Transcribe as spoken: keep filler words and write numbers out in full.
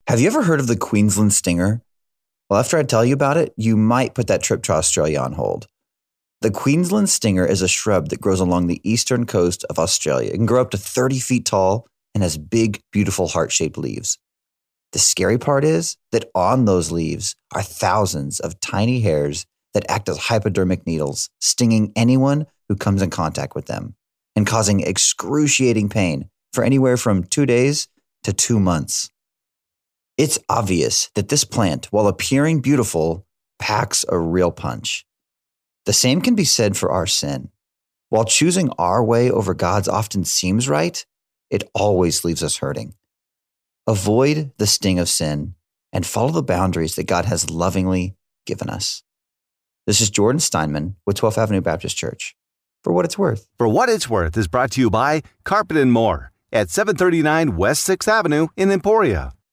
Have you ever heard of the Queensland stinger? Well, after I tell you about it, you might put that trip to Australia on hold. The Queensland stinger is a shrub that grows along the eastern coast of Australia. It can grow up to thirty feet tall and has big, beautiful heart-shaped leaves. The scary part is that on those leaves are thousands of tiny hairs that act as hypodermic needles, stinging anyone who comes in contact with them and causing excruciating pain for anywhere from two days to two months. It's obvious that this plant, while appearing beautiful, packs a real punch. The same can be said for our sin. While choosing our way over God's often seems right, it always leaves us hurting. Avoid the sting of sin and follow the boundaries that God has lovingly given us. This is Jordan Steinman with twelfth Avenue Baptist Church. For What It's Worth. For What It's Worth is brought to you by Carpet and More at seven thirty-nine West sixth Avenue in Emporia.